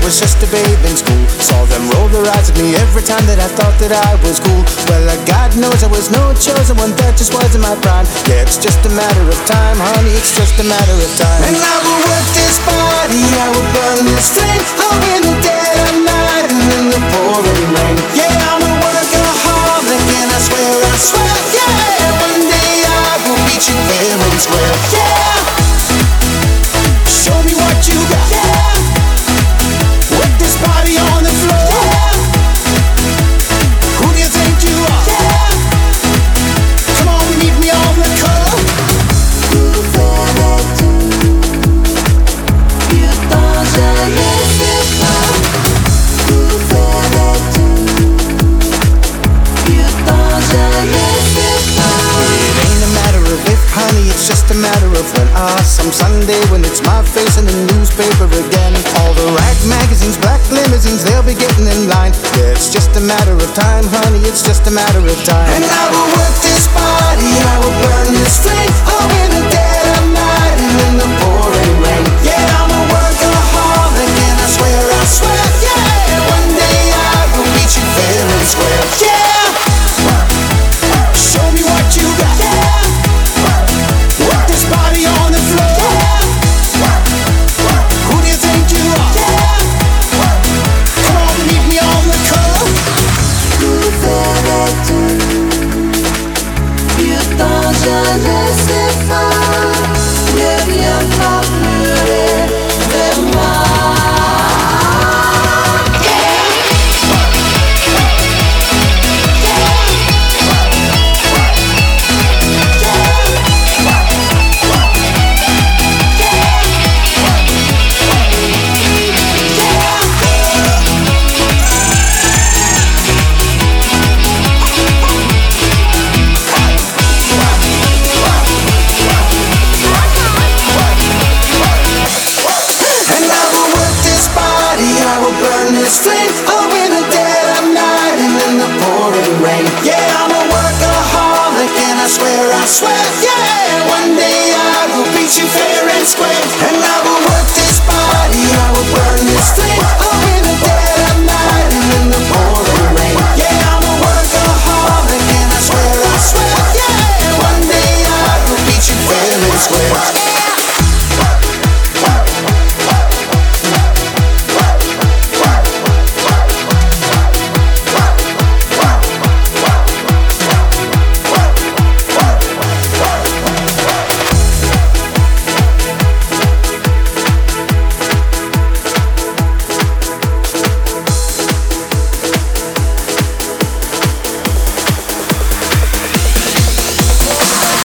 was just a babe in school. Saw them roll their eyes at me every time that I thought that I was cool. Well, God knows I was no chosen one, that just wasn't my prime. Yeah, it's just a matter of time, honey, it's just a matter of time. And I will work this body, I will burn this thing, oh, in the dead of night and in the pouring rain. Yeah, I'm a workaholic and I swear, yeah, one day I will beat you fair and square. Yeah, show me what you got. Yeah, with this body on the floor. Yeah, who do you think you are? Yeah, come on, meet me on the curb. It's just a matter of when. Some Sunday when it's my face in the newspaper again. All the rag magazines, black limousines, they'll be getting in line. Yeah, it's just a matter of time, honey, it's just a matter of time. And I will work this body, I will burn this thing, oh, in the dead of night and in the pouring rain. Yeah, I'm a workaholic and I swear, yeah, one day I will meet you fair and square. Yeah, show me what you got. Yeah, this body on the floor. Who do you think you are? Come on, meet me on the curb. Du temps je ne sais pas, ne viens pas pleurer de moi. Oh, in the dead of night and in the pouring rain. Yeah, I'm a workaholic and I swear, yeah, one day I will beat you fair and square.